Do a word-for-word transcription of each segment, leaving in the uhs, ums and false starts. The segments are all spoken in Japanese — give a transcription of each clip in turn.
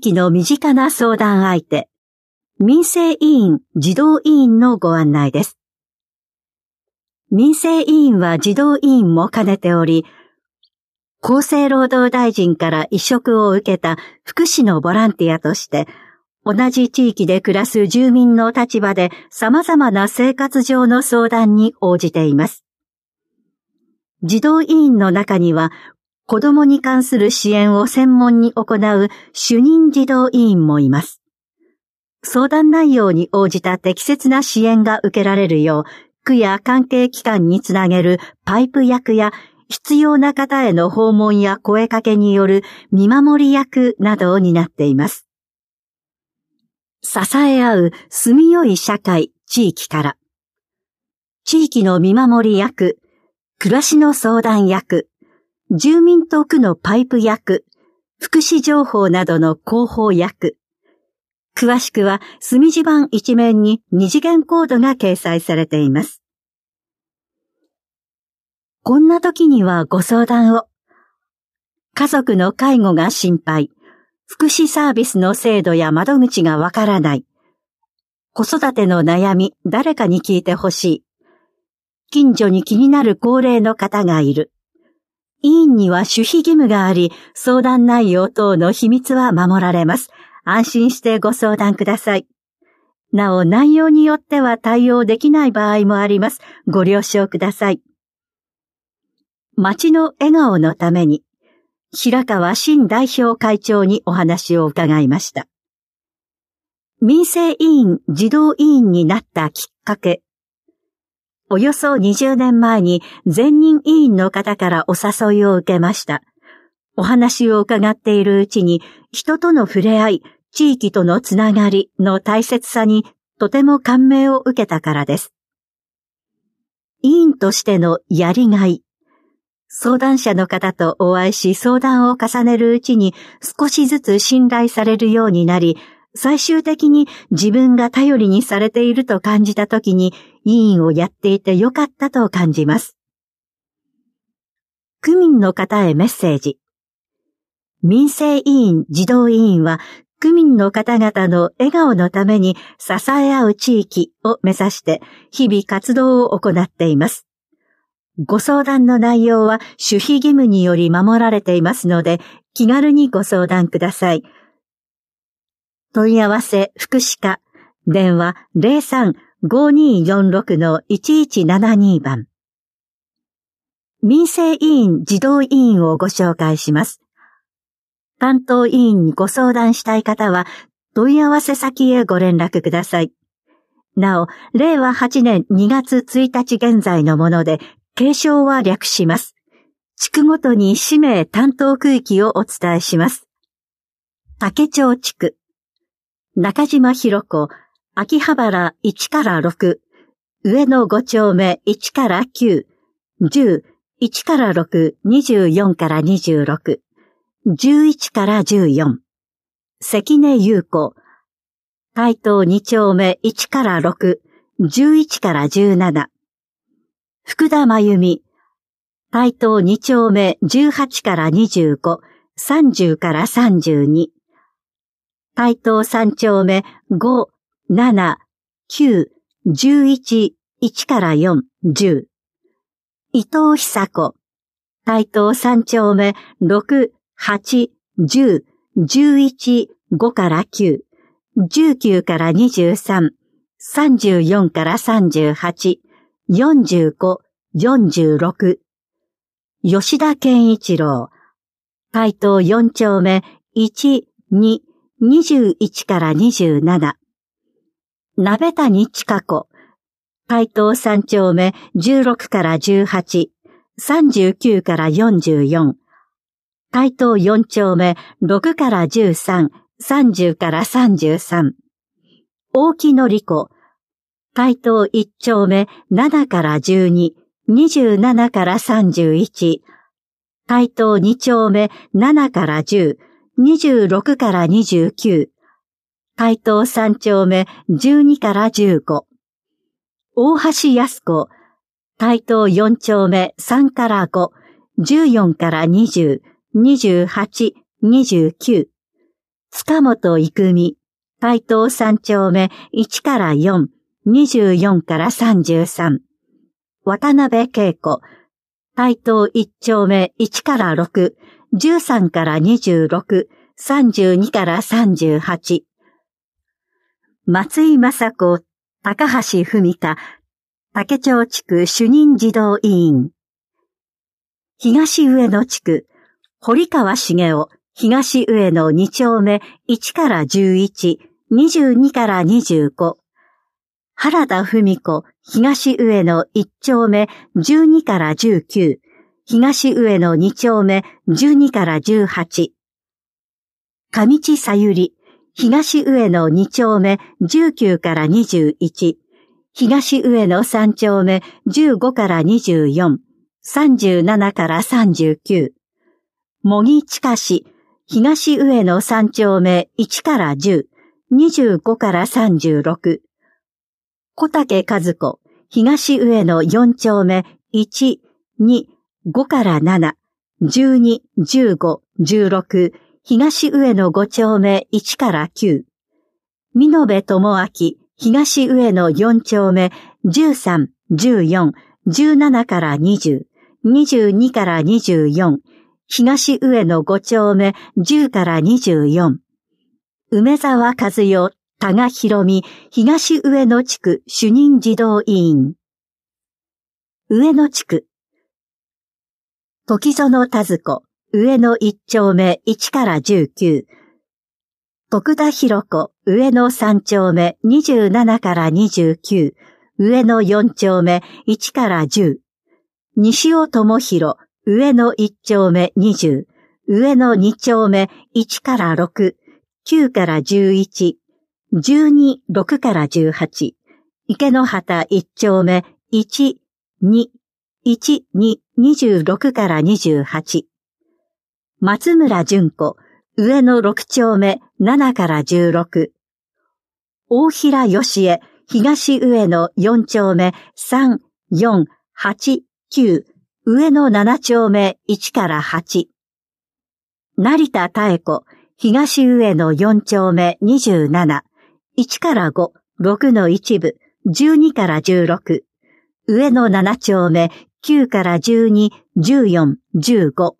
域の身近な相談相手、民生委員児童委員のご案内です。民生委員は児童委員も兼ねており、厚生労働大臣から委嘱を受けた福祉のボランティアとして、同じ地域で暮らす住民の立場で様々な生活上の相談に応じています。児童委員の中には、子どもに関する支援を専門に行う主任児童委員もいます。相談内容に応じた適切な支援が受けられるよう、区や関係機関につなげるパイプ役や必要な方への訪問や声かけによる見守り役などを担っています。支え合う住みよい社会地域から、地域の見守り役、暮らしの相談役、住民と区のパイプ役、福祉情報などの広報役。詳しくは隅地版一面に二次元コードが掲載されています。こんな時にはご相談を。家族の介護が心配。福祉サービスの制度や窓口がわからない。子育ての悩み、誰かに聞いてほしい。近所に気になる高齢の方がいる。委員には守秘義務があり、相談内容等の秘密は守られます。安心してご相談ください。なお、内容によっては対応できない場合もあります。ご了承ください。町の笑顔のために、平川新代表会長にお話を伺いました。民生委員児童委員になったきっかけ。およそにじゅうねんまえに前任委員の方からお誘いを受けました。お話を伺っているうちに、人との触れ合い、地域とのつながりの大切さにとても感銘を受けたからです。委員としてのやりがい。相談者の方とお会いし相談を重ねるうちに少しずつ信頼されるようになり、最終的に自分が頼りにされていると感じたときに委員をやっていてよかったと感じます。区民の方へメッセージ。民生委員児童委員は区民の方々の笑顔のために支え合う地域を目指して日々活動を行っています。ご相談の内容は守秘義務により守られていますので気軽にご相談ください。問い合わせ福祉課電話 ゼロさん ごにーよんろく のいちいちななに 番。民生委員児童委員をご紹介します。担当委員にご相談したい方は問い合わせ先へご連絡ください。なお、れいわはちねんにがつついたち現在のもので、継承は略します。地区ごとに氏名担当区域をお伝えします。竹町地区、中島広子、秋葉原いちからろく、上野ご丁目いちからきゅう、じゅう、いちからろく、にじゅうよんからにじゅうろく、じゅういちからじゅうよん、関根優子、台東に丁目いちからろく、じゅういちからじゅうなな、福田真由美、台東に丁目じゅうはちからにじゅうご、さんじゅうからさんじゅうに、台東さん丁目ご、なな、きゅう、じゅういち、いちからよん、じゅう、伊藤久子、台東さん丁目ろく、はち、じゅう、じゅういち、ごからきゅう、じゅうきゅうからにじゅうさん、さんじゅうよんからさんじゅうはち、よんじゅうご、よんじゅうろく、吉田健一郎、台東よん丁目いち、に、にじゅういちからにじゅうなな、鍋谷千佳子、台東さん丁目じゅうろくからじゅうはち、さんじゅうきゅうからよんじゅうよん、台東よん丁目ろくからじゅうさん、さんじゅうからさんじゅうさん、大木のり子、台東いち丁目ななからじゅうに、にじゅうななからさんじゅういち、台東に丁目ななからじゅう、にじゅうろくからにじゅうきゅう、台東さん丁目じゅうにからじゅうご、大橋康子、台東よん丁目さんからご、じゅうよんからにじゅう、にじゅうはち、にじゅうきゅう、 塚本郁美、台東三丁目いちからよん、にじゅうよんからさんじゅうさん。渡辺恵子、台東いち丁目いちからろく、じゅうさんからにじゅうろく、さんじゅうにからさんじゅうはち。松井雅子、高橋文香、竹町地区主任児童委員。東上野地区、堀川茂雄、東上野に丁目いちからじゅういち、にじゅうにからにじゅうご。原田文子、東上野いち丁目じゅうにからじゅうきゅう、東上野に丁目じゅうにからじゅうはち。上地さゆり、東上野に丁目じゅうきゅうからにじゅういち、東上野さん丁目じゅうごからにじゅうよん、さんじゅうななからさんじゅうきゅう。茂木近し、東上野さん丁目いちからじゅう、にじゅうごからさんじゅうろく。小竹和子、東上野よん丁目いち、に、ごからなな、じゅうに、じゅうご、じゅうろく、東上野ご丁目いちからきゅう。美濃部智明、東上野よん丁目じゅうさん、じゅうよん、じゅうななからにじゅう、にじゅうにからにじゅうよん、東上野ご丁目じゅうからにじゅうよん。梅沢和代、多賀博美、東上野地区主任児童委員。上野地区。時園田津子、上野いち丁目いちからじゅうきゅう。徳田博子、上野さん丁目にじゅうななからにじゅうきゅう。上野よん丁目いちからじゅう。西尾智弘、上野いち丁目にじゅう。上野に丁目いちからろく。きゅうからじゅういち。じゅうに、ろくからじゅうはち。池之端いち丁目いち、に、いち、に、にじゅうろくからにじゅうはち。松村純子、上野ろく丁目ななからじゅうろく。大平義恵、東上野よん丁目さん、よん、はち、きゅう。上野なな丁目いちからはち。成田妙子、東上野よん丁目にじゅうなな。いちからご、ろくの一部、じゅうにからじゅうろく。上野なな丁目きゅうからじゅうに、じゅうよん、じゅうご。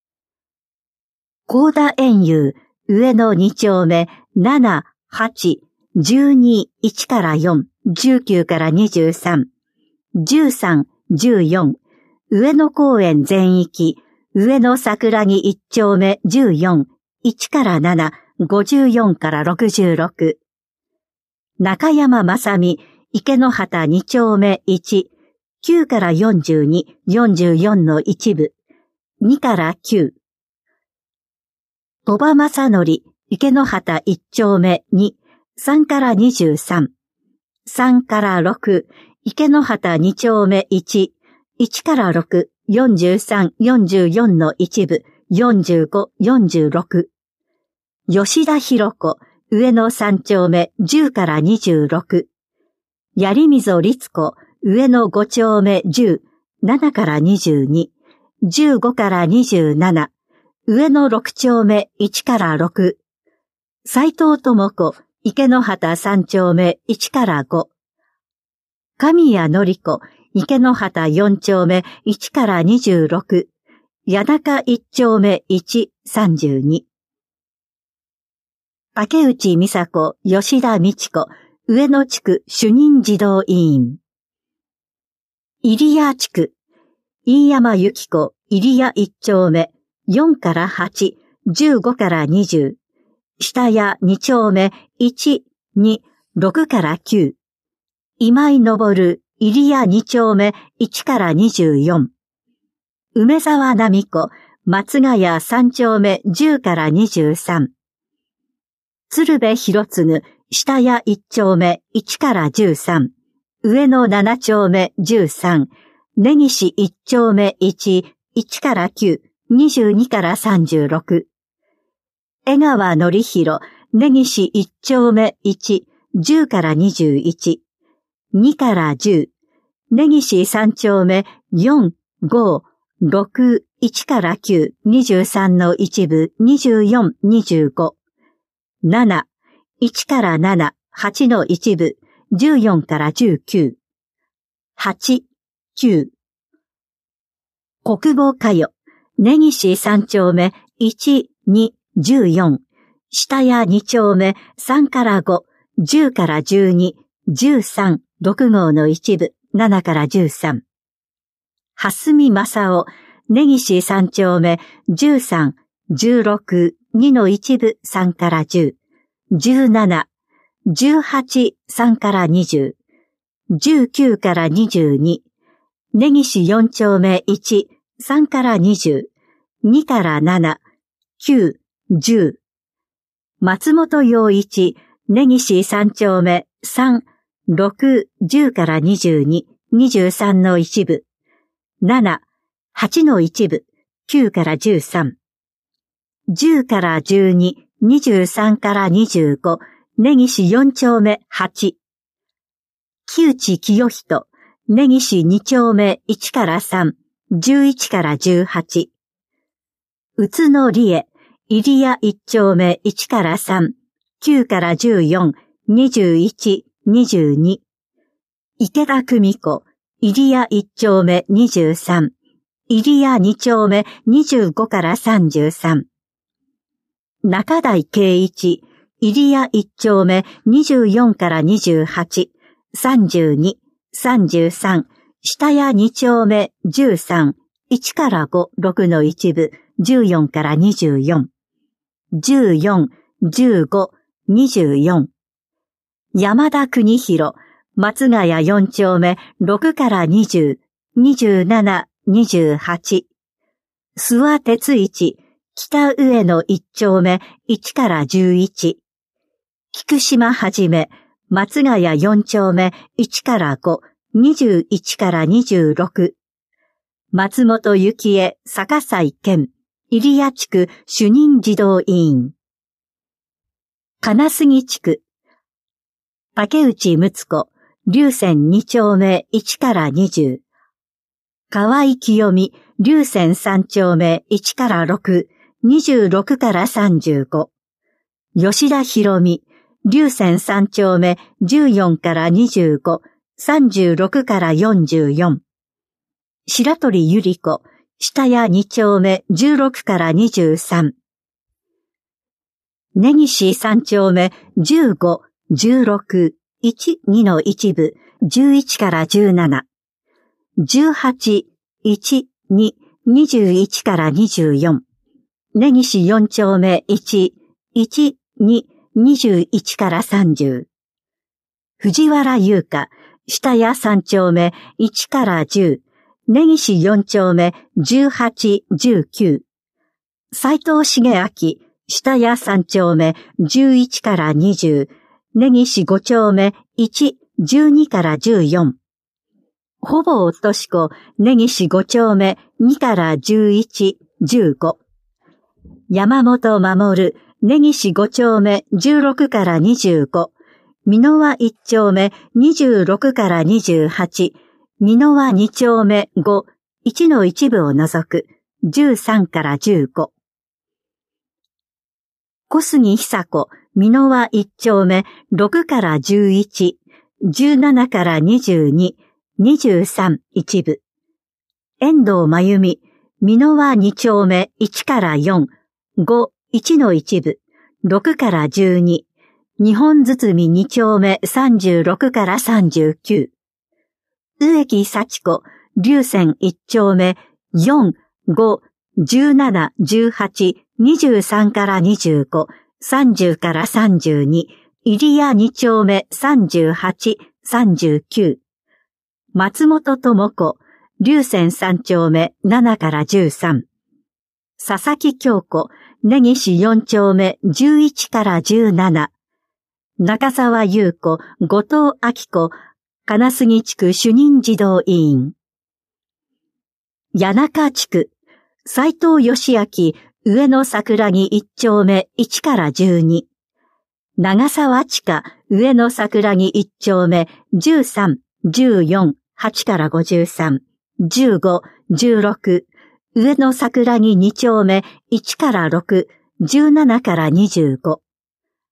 高田園遊、上野に丁目なな、はち、じゅうに、いちからよん、じゅうきゅうからにじゅうさん。じゅうさん、じゅうよん。上野公園全域、上野桜木いち丁目じゅうよん、いちからなな、ごじゅうよんからろくじゅうろく。中山正美、池之端に丁目いち、きゅうからよんじゅうに、よんじゅうよんの一部、にからきゅう。鳥羽正則、池之端いち丁目に、さんからにじゅうさん。さんからろく、池之端に丁目いち、いちからろく、よんじゅうさん、よんじゅうよんの一部、よんじゅうご、よんじゅうろく。吉田博子、上野さん丁目じゅうからにじゅうろく。槍溝律子、上野ご丁目じゅう、ななからにじゅうに。じゅうごからにじゅうなな。上野ろく丁目いちからろく。斉藤智子、池之端さん丁目いちからご。神谷典子、池之端よん丁目いちからにじゅうろく。谷中いち丁目いち、さんじゅうに。竹内美佐子、吉田美智子、上野地区主任児童委員。入谷地区、飯山由紀子、入谷いち丁目、よんからはち、じゅうごからにじゅう。下谷に丁目、いち、に、ろくからきゅう。今井昇、入谷に丁目、いちからにじゅうよん。梅沢奈美子、松ヶ谷さん丁目、じゅうからにじゅうさん。鶴瓶博次、下谷いち丁目、いちからじゅうさん。上野なな丁目、じゅうさん。根岸いち丁目いち、いちからきゅう、にじゅうにからさんじゅうろく。江川則弘、根岸いち丁目いち、じゅうからにじゅういち。にからじゅう。根岸さん丁目よん、ご、ろく、いちからきゅう、にじゅうさんの一部、にじゅうよん、にじゅうご。 なな、いちからなな、はちの一部、じゅうよんからじゅうきゅう。はち、きゅう。国母佳代、根岸三丁目、いち、に、じゅうよん。下谷二丁目、さんからご、じゅうからじゅうに、じゅうさん、ろく号の一部、ななからじゅうさん。蓮見正夫、根岸三丁目、じゅうさん、じゅうろく、にの一部、さんからじゅう、じゅうなな、じゅうはち、さんからにじゅう、じゅうきゅうからにじゅうに、根岸四丁目いち、さんからにじゅう、にからなな、きゅう、じゅう。松本洋一、根岸三丁目さん、ろく、じゅうからにじゅうに、にじゅうさんの一部、なな、はちの一部、きゅうからじゅうさん。じゅうからじゅうに、にじゅうさんからにじゅうご、根岸四丁目はち。木内清人、根岸二丁目いちからさん、じゅういちからじゅうはち。宇都野理恵、入谷一丁目いちからさん、きゅうからじゅうよん、にじゅういち、にじゅうに。池田久美子、入谷一丁目にじゅうさん、入谷二丁目にじゅうごからさんじゅうさん。中台圭一、入谷一丁目にじゅうよんからにじゅうはち、さんじゅうに、さんじゅうさん、下谷二丁目じゅうさん、いちからご、ろくの一部、じゅうよんからにじゅうよん、じゅうよん、じゅうご、にじゅうよん。山田邦弘、松ヶ谷四丁目ろくからにじゅう、にじゅうなな、にじゅうはち。諏訪哲一、北上野一丁目いちからじゅういち。菊島はじめ、松ヶ谷四丁目いちからご、にじゅういちからにじゅうろく。松本幸恵、坂西健、入谷地区主任児童委員。金杉地区。竹内睦子、龍泉二丁目いちからにじゅう。河合清美、龍泉三丁目いちからろく、にじゅうろくからさんじゅうご。吉田博美、龍泉三丁目じゅうよんからにじゅうご、さんじゅうろくからよんじゅうよん。白鳥ゆり子、下谷二丁目じゅうろくからにじゅうさん。根岸三丁目じゅうご、じゅうろく、いち、にの一部、じゅういちからじゅうなな。じゅうはち、いち、に、にじゅういちからにじゅうよん。根岸四丁目いち、いち、に、にじゅういちからさんじゅう。藤原優香、下谷三丁目いちからじゅう。根岸四丁目じゅうはち、じゅうきゅう。斉藤茂明、下谷三丁目じゅういちからにじゅう。根岸五丁目いち、じゅうにからじゅうよん。ほぼおとしこ、根岸五丁目にからじゅういち、じゅうご。山本守、根岸五丁目じゅうろくからにじゅうご。箕輪一丁目にじゅうろくからにじゅうはち。箕輪二丁目ご、いちの一部を除く、じゅうさんからじゅうご。小杉久子、箕輪一丁目ろくからじゅういち、じゅうななからにじゅうに、にじゅうさん一部。遠藤真由美、箕輪二丁目いちからよん、ご、いちの一部、ろくからじゅうに、日本堤二丁目さんじゅうろくからさんじゅうきゅう。植木幸子、龍泉一丁目よん、ご、じゅうなな、じゅうはち、にじゅうさんからにじゅうご、さんじゅうからさんじゅうに、入谷二丁目さんじゅうはち、さんじゅうきゅう。松本智子、龍泉三丁目ななからじゅうさん。佐々木京子、根岸四丁目じゅういちからじゅうなな。中沢優子、後藤明子、金杉地区主任児童委員。谷中地区、斉藤義明、上野桜木一丁目いちからじゅうに。長沢地下、上野桜木一丁目じゅうさん、じゅうよん、はちからごじゅうさん、じゅうご、じゅうろく。上野桜木二丁目いちからろく、じゅうななからにじゅうご。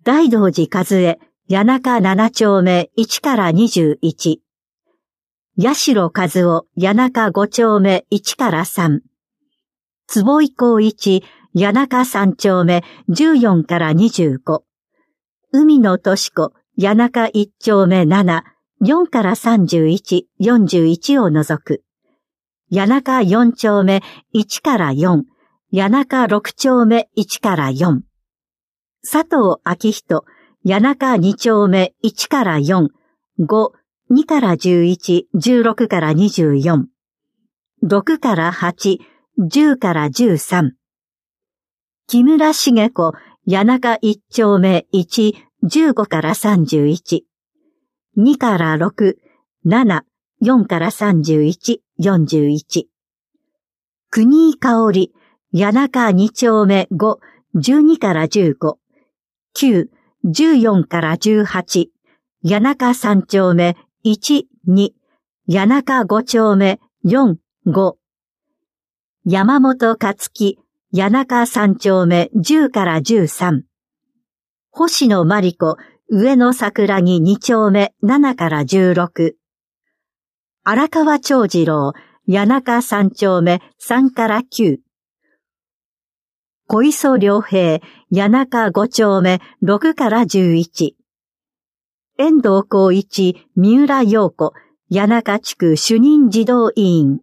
大道寺和江、谷中七丁目いちからにじゅういち。八代和夫、谷中五丁目いちからさん。坪井光一、谷中三丁目じゅうよんからにじゅうご。海野俊子、谷中一丁目なな、よんからさんじゅういち、よんじゅういちを除く。谷中四丁目いちからよん、谷中六丁目いちからよん。佐藤昭人、谷中二丁目いちからよん、ご、にからじゅういち、じゅうろくからにじゅうよん。ろくからはち、じゅうからじゅうさん。木村茂子、谷中一丁目いち、じゅうごからさんじゅういち。にからろく、なな、よんからさんじゅういち、よんじゅういち。国井香織、谷中二丁目ご、じゅうにからじゅうご。きゅう、じゅうよんからじゅうはち。谷中三丁目いち、に。谷中五丁目よん、ご。山本勝樹、谷中三丁目じゅうからじゅうさん。星野真理子、上野桜木二丁目ななからじゅうろく。荒川長次郎、谷中三丁目さんからきゅう。小磯良平、谷中五丁目ろくからじゅういち。遠藤浩一、三浦陽子、谷中地区主任児童委員。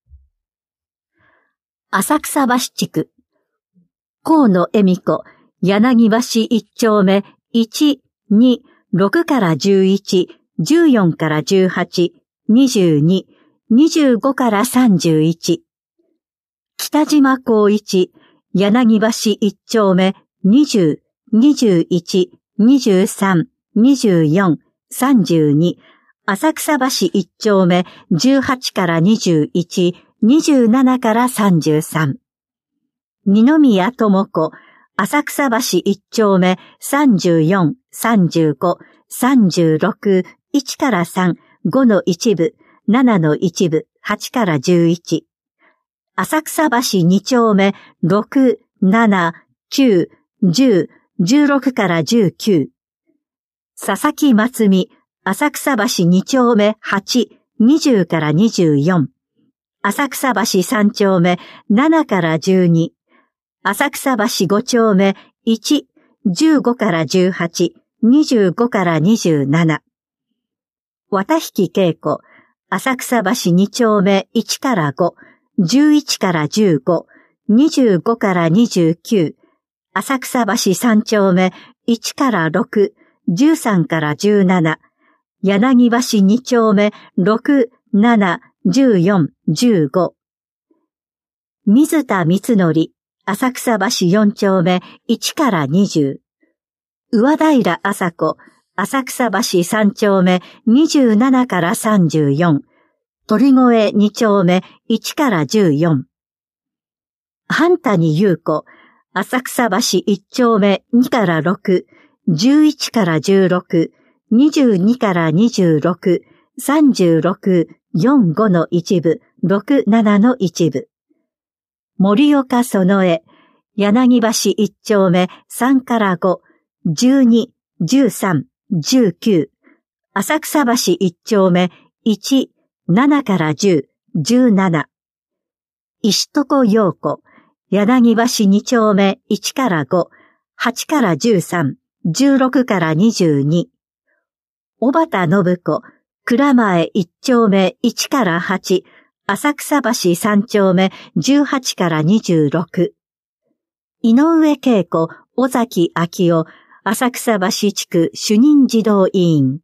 浅草橋地区。河野恵美子、柳橋一丁目いち、に、ろくからじゅういち、じゅうよんからじゅうはち、にじゅうに、にじゅうごからさんじゅういち。北島光一、柳橋一丁目にじゅう、にじゅういち、にじゅうさん、にじゅうよん、さんじゅうに、浅草橋一丁目じゅうはちからにじゅういち、にじゅうななからさんじゅうさん。二宮智子、浅草橋一丁目さんじゅうよん、さんじゅうご、さんじゅうろく、いちからさん、ごの一部、ななの一部、はちからじゅういち。浅草橋二丁目ろく、なな、きゅう、じゅう、じゅうろくからじゅうきゅう。佐々木松美、浅草橋二丁目はち、にじゅうからにじゅうよん。浅草橋三丁目ななからじゅうに。浅草橋五丁目いち、じゅうごからじゅうはち、にじゅうごからにじゅうなな。綿引恵子、浅草橋二丁目いちからご、じゅういちからじゅうご、にじゅうごからにじゅうきゅう。浅草橋三丁目いちからろく、じゅうさんからじゅうなな。柳橋二丁目ろく、なな、じゅうよん、じゅうご。水田光則、浅草橋四丁目いちからにじゅう。上平麻子、浅草橋三丁目にじゅうななからさんじゅうよん。鳥越二丁目いちからじゅうよん。半谷優子、浅草橋一丁目にからろく、じゅういちからじゅうろく、にじゅうにからにじゅうろく、さんじゅうろく、よん、ごの一部、ろく、ななの一部。森岡園江、柳橋一丁目さんからご、じゅうに、じゅうさん、じゅうきゅう。浅草橋一丁目いち、ななからじゅう、じゅうなな。石床陽子、柳橋二丁目いちからご、はちからじゅうさん、じゅうろくからにじゅうに。小畑信子、蔵前一丁目いちからはち、浅草橋三丁目じゅうはちからにじゅうろく。井上恵子、尾崎昭夫、浅草橋地区主任児童委員。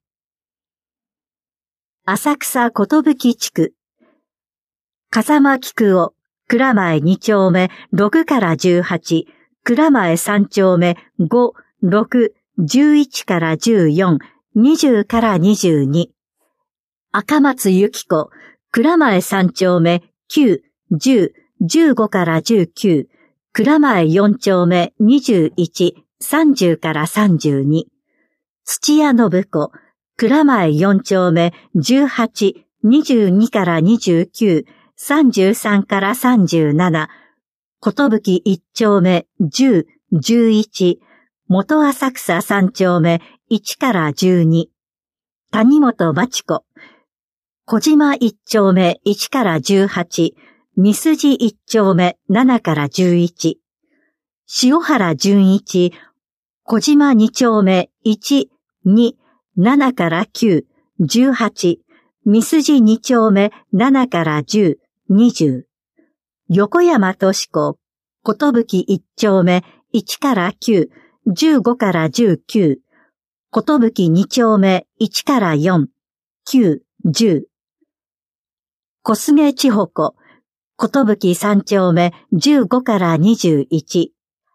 浅草寿地区。風間菊夫、蔵前二丁目ろくからじゅうはち、蔵前三丁目ご、ろく、じゅういちからじゅうよん、にじゅうからにじゅうに。赤松由紀子、蔵前三丁目きゅう、じゅう、じゅうごからじゅうきゅう、蔵前四丁目にじゅういち、さんじゅうからさんじゅうに。土屋信子、蔵前四丁目じゅうはち、にじゅうにからにじゅうきゅう、さんじゅうさんからさんじゅうなな。寿一丁目じゅう、じゅういち、 元浅草三丁目いちからじゅうに、谷本町子、小島一丁目いちからじゅうはち、三筋一丁目ななからじゅういち、塩原純一、小島二丁目いち、に、ななからきゅう、じゅうはち、三筋二丁目ななからじゅう、にじゅう、横山敏子、寿一丁目いちからきゅう、じゅうごからじゅうきゅう、寿二丁目いちからよん、きゅう、じゅう、小菅千穂子、寿三丁目じゅうごからにじゅういち、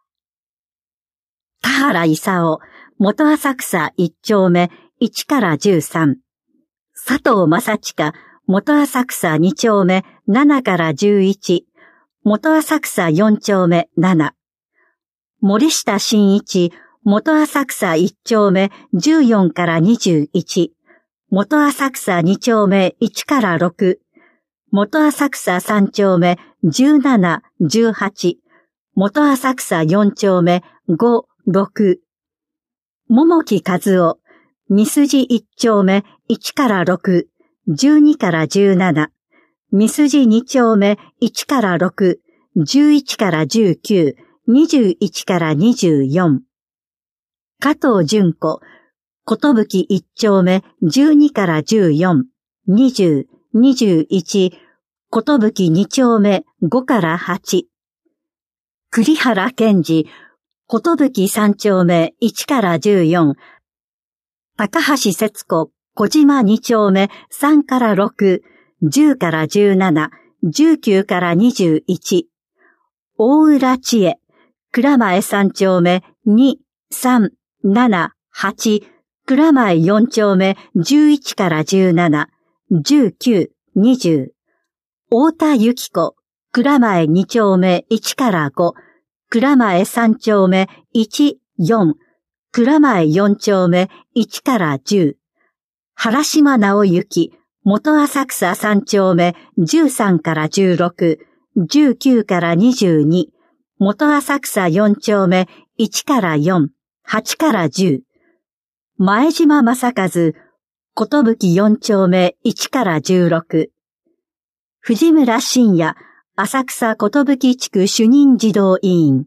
田原勲、元浅草一丁目いちからじゅうさん、佐藤正親、元浅草二丁目ななからじゅういち、元浅草四丁目なな、森下真一、元浅草一丁目じゅうよんからにじゅういち、元浅草二丁目いちからろく、元浅草三丁目じゅうなな、じゅうはち、元浅草四丁目ご、ろく、桃木和夫、三筋一丁目いちからろく、じゅうにからじゅうなな、三筋二丁目いちからろく、じゅういちからじゅうきゅう、にじゅういちからにじゅうよん。加藤純子、寿一丁目じゅうにからじゅうよん、にじゅう、にじゅういち、寿二丁目ごからはち。栗原健二、寿三丁目いちからじゅうよん、高橋節子、小島二丁目さんからろく、じゅうからじゅうなな、じゅうきゅうからにじゅういち。大浦千恵、蔵前三丁目に、さん、なな、はち、蔵前四丁目じゅういちからじゅうなな、じゅうきゅう、にじゅう。大田由紀子、蔵前二丁目いちからご、蔵前三丁目いち、よん、蔵前四丁目いちからじゅう。原島直之、元浅草三丁目じゅうさんからじゅうろく、じゅうきゅうからにじゅうに、元浅草四丁目いちからよん、はちからじゅう。前島正和、寿四丁目いちからじゅうろく。藤村信也、浅草寿地区主任児童委員。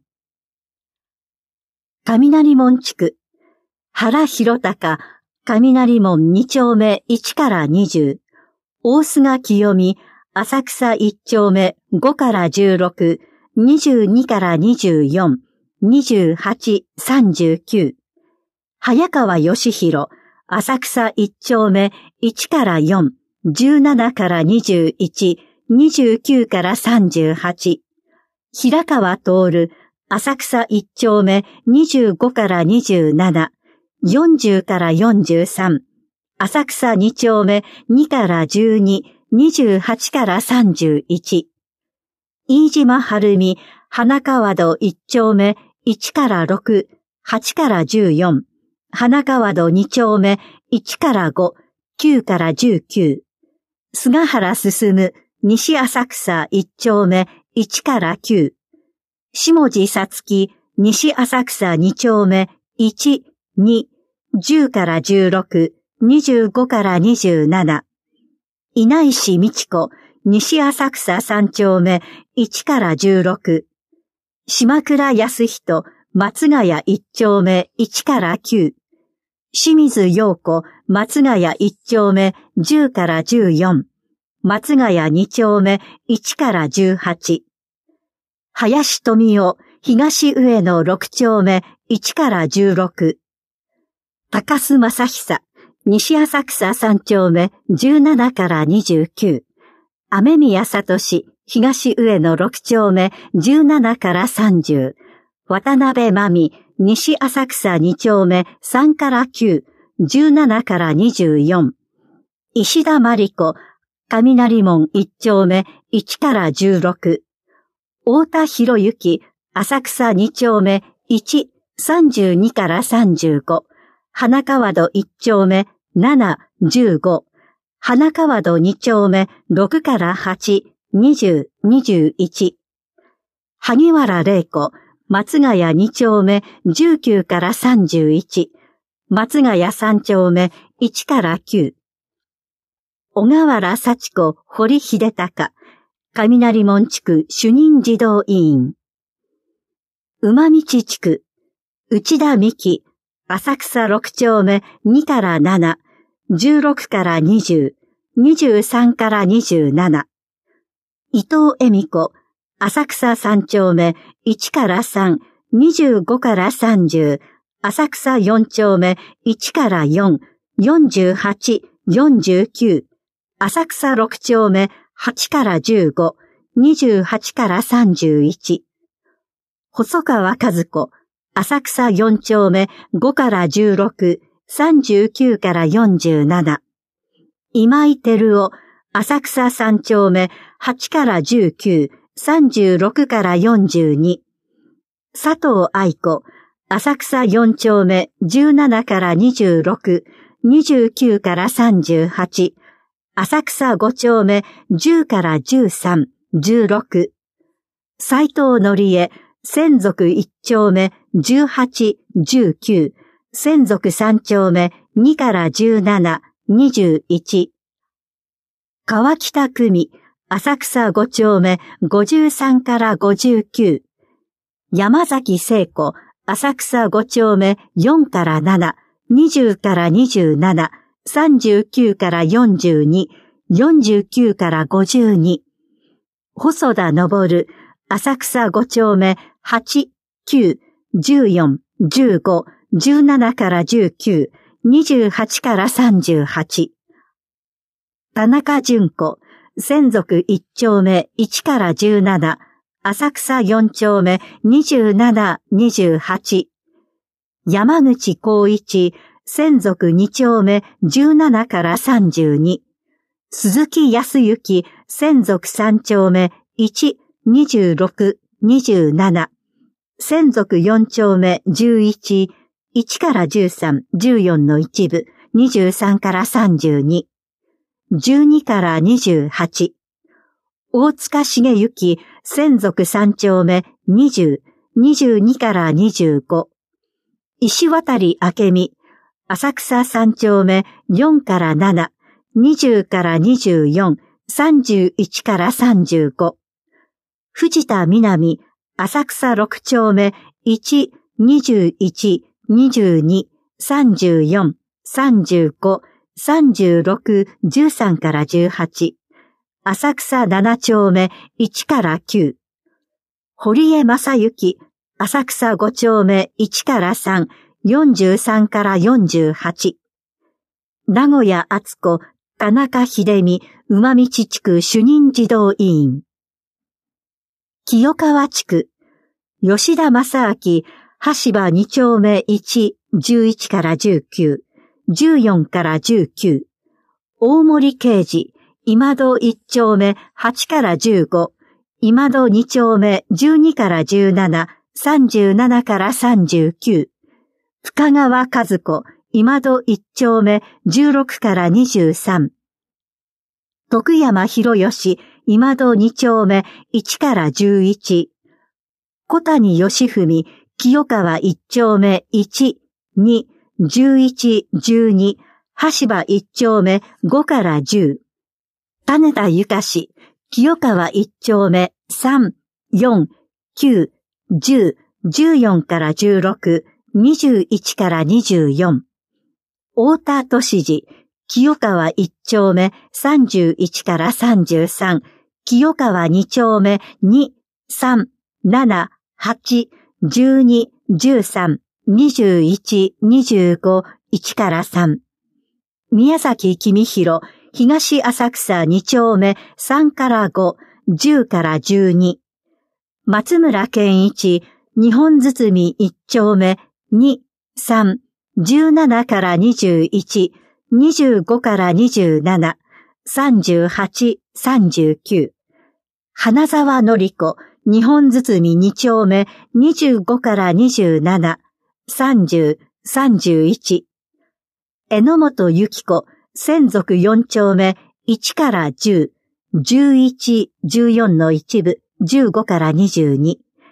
雷門地区、原弘隆、雷門二丁目いちからにじゅう。大菅清美、浅草一丁目ごからじゅうろく、にじゅうにからにじゅうよん、にじゅうはち、さんじゅうきゅう。早川義弘、浅草一丁目いちからよん、じゅうななからにじゅういち、にじゅうきゅうからさんじゅうはち。平川徹、浅草一丁目にじゅうごからにじゅうなな、よんじゅうからよんじゅうさん。浅草二丁目にからじゅうに、にじゅうはちからさんじゅういち。飯島晴美、花川戸一丁目いちからろく、はちからじゅうよん。花川戸二丁目いちからご、きゅうからじゅうきゅう。菅原進、西浅草一丁目いちからきゅう。下地さつき、西浅草二丁目いち、に、じゅうからじゅうろく、にじゅうごからにじゅうなな。稲石美智子、西浅草三丁目いちからじゅうろく。島倉康人、松ヶ谷一丁目いちからきゅう。清水陽子、松ヶ谷一丁目じゅうからじゅうよん。松ヶ谷二丁目いちからじゅうはち。林富夫、東上野六丁目いちからじゅうろく。高須正久、西浅草三丁目じゅうななからにじゅうきゅう。雨宮聡、東上野六丁目じゅうななからさんじゅう。渡辺真美、西浅草二丁目さんからきゅう、じゅうななからにじゅうよん。石田真理子、雷門一丁目いちからじゅうろく。太田博之、浅草二丁目いち、さんじゅうにからさんじゅうご。花川戸一丁目なな、じゅうご。花川戸二丁目ろくからはち、にじゅう、にじゅういち。萩原玲子、 松ヶ谷に丁目じゅうきゅうからさんじゅういち、松ヶ谷さん丁目いちからきゅう、小河原幸子堀秀隆、雷門地区主任児童委員。馬道地区、内田美希、浅草ろく丁目にからなな、じゅうろくからにじゅう、にじゅうさんからにじゅうなな。伊藤恵美子、浅草さん丁目いちからさん、にじゅうごからさんじゅう、浅草よん丁目いちからよん、よんじゅうはち、よんじゅうきゅう、浅草ろく丁目はちからじゅうご、にじゅうはちからさんじゅういち。細川和子、浅草よん丁目ごからじゅうろく、さんじゅうきゅうからよんじゅうなな。今井照夫、浅草さん丁目はちからじゅうきゅう、さんじゅうろくからよんじゅうに。佐藤愛子、浅草よん丁目じゅうななからにじゅうろく、にじゅうきゅうからさんじゅうはち。浅草ご丁目じゅうからじゅうさん、じゅうろく。斉藤のりえ、千族いち丁目じゅうはち、じゅうきゅう。千族さん丁目にからじゅうなな、にじゅういち。川北久美、浅草ご丁目ごじゅうさんからごじゅうきゅう。山崎聖子、浅草ご丁目よんからなな、にじゅうからにじゅうなな、さんじゅうきゅうからよんじゅうに、よんじゅうきゅうからごじゅうに。細田昇、浅草ご丁目はち、きゅう、じゅうよん、じゅうご、じゅうななからじゅうきゅう、にじゅうはちからさんじゅうはち。田中純子、千族いち丁目いちからじゅうなな、浅草よん丁目にじゅうなな、にじゅうはち。山口光一、千族に丁目じゅうななからさんじゅうに。鈴木康之、千族さん丁目いち、にじゅうろく、にじゅうなな。千族よん丁目じゅういち、いちからじゅうさん、じゅうよんの一部、にじゅうさんからさんじゅうに。じゅうにからにじゅうはち。大塚茂之、千族さん丁目にじゅう、にじゅうにからにじゅうご。石渡明美、浅草さん丁目よんからなな、にじゅうからにじゅうよん、さんじゅういちからさんじゅうご。藤田みなみ、浅草ろく丁目いち、にじゅういち、にじゅうに、さんじゅうよん、さんじゅうご、さんじゅうろく、じゅうさんからじゅうはち。浅草なな丁目いちからきゅう。堀江正幸、浅草ご丁目いちからさん、よんじゅうさんからよんじゅうはち。名古屋敦子、田中秀美、馬道地区主任児童委員。清川地区、吉田正明、橋場に丁目いち、じゅういちからじゅうきゅう、じゅうよんからじゅうきゅう。大森啓二、今戸いち丁目はちからじゅうご、今戸に丁目じゅうにからじゅうなな、さんじゅうななからさんじゅうきゅう。深川和子、今戸いち丁目じゅうろくからにじゅうさん。徳山博義、今戸に丁目いちからじゅういち。小谷義文、清川いち丁目いち、に、じゅういち、じゅうに、橋場いち丁目ごからじゅう。種田ゆかし、清川いち丁目さん、よん、きゅう、じゅう、じゅうよんからじゅうろく、にじゅういちからにじゅうよん。太田俊次、清川いち丁目さんじゅういちからさんじゅうさん、清川に丁目に、さん、なな、はち、じゅうに、じゅうさん、にじゅういち、にじゅうご、いちからさん。宮崎公弘、東浅草に丁目さんからご、じゅうからじゅうに。松村健一、日本包いち丁目に、さん、じゅうななからにじゅういち、にじゅうごからにじゅうなな、さんじゅうはち、さんじゅうきゅう。花沢典子、日本包に丁目にじゅうごからにじゅうなな、さんじゅう、さんじゅういち。榎本由紀子、千族よん丁目いちからじゅう、じゅういち、じゅうよんの一部、じゅうごからにじゅうに。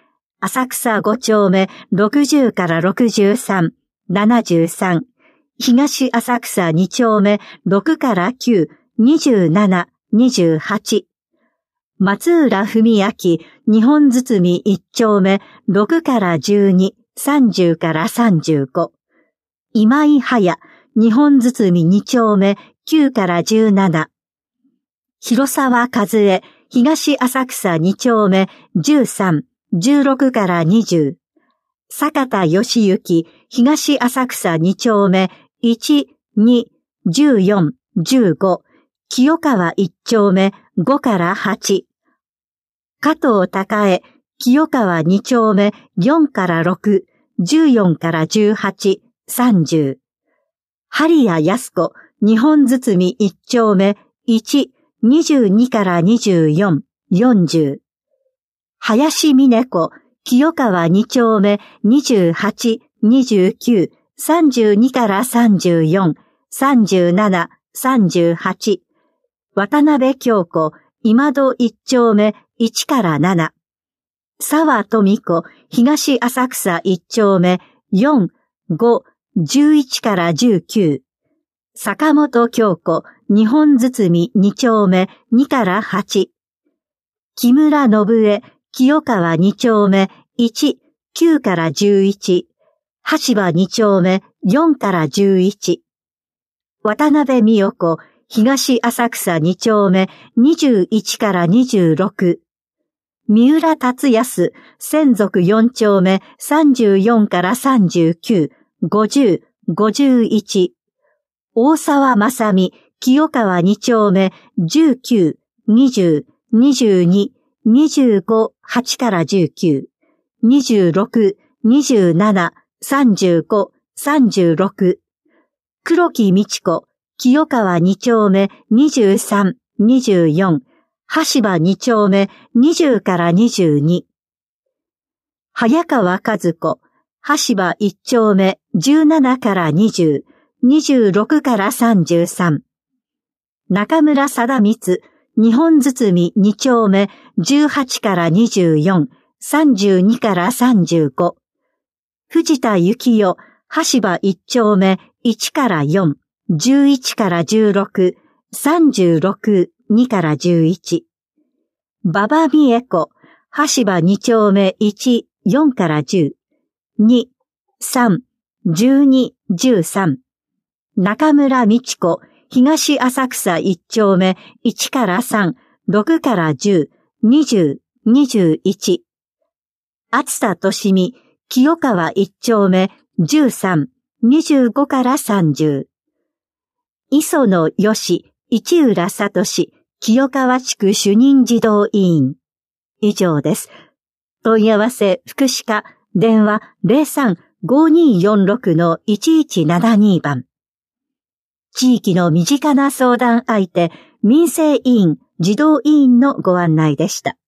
浅草ご丁目ろくじゅうからろくじゅうさん、ななじゅうさん、東浅草に丁目ろくからきゅう、にじゅうなな、にじゅうはち、松浦文明日本堤いち丁目ろくからじゅうに、さんじゅうからさんじゅうご、今井早日本堤に丁目きゅうからじゅうなな、広沢和恵東浅草に丁目じゅうさん、じゅうろくからにじゅう、坂田義行東浅草に丁目いち、に、じゅうよん、じゅうご、清川いち丁目ごからはち、加藤孝恵清川に丁目よんからろく、じゅうよんからじゅうはち、さんじゅう、針谷康子日本堤いち丁目いち、にじゅうにからにじゅうよん、よんじゅう、林美音子清川に丁目にじゅうはち、にじゅうきゅう、さんじゅうにからさんじゅうよん、さんじゅうなな、さんじゅうはち、渡辺京子今戸いち丁目いちからなな、沢富子東浅草いち丁目よん、ご、じゅういちからじゅうきゅう、坂本京子日本堤に丁目にからはち、木村信江清川に丁目いち、きゅうからじゅういち、橋場に丁目よんからじゅういち、渡辺美代子東浅草に丁目にじゅういちからにじゅうろく、三浦達康専属よん丁目さんじゅうよんからさんじゅうきゅう、ごじゅう、ごじゅういち、大沢正美清川に丁目じゅうきゅう、にじゅう、にじゅうに、にじゅうご、はちからじゅうきゅう、にじゅうろく、にじゅうなな、さんじゅうご、さんじゅうろく、黒木美智子清川に丁目にじゅうさん、にじゅうよん、橋場に丁目にじゅうからにじゅうに、早川和子橋場いち丁目じゅうななからにじゅう、にじゅうろくからさんじゅうさん、中村貞光日本堤に丁目じゅうはちからにじゅうよん、さんじゅうにからさんじゅうご、藤田幸代橋場いち丁目いちからよん、じゅういちからじゅうろく、さんじゅうろく、にからじゅういち、馬場美恵子橋場に丁目いち、よんからじゅう、に、さん、じゅうに、じゅうさん、中村美智子東浅草いち丁目いちからさん、ろくからじゅう、にじゅう、にじゅういち、厚田俊美清川いち丁目じゅうさん、にじゅうごからさんじゅう、磯野義市浦聡清川地区主任児童委員。以上です。問い合わせ福祉課電話 ゼロさん ごにーよんろく のいちいちななに 番。地域の身近な相談相手民生委員児童委員のご案内でした。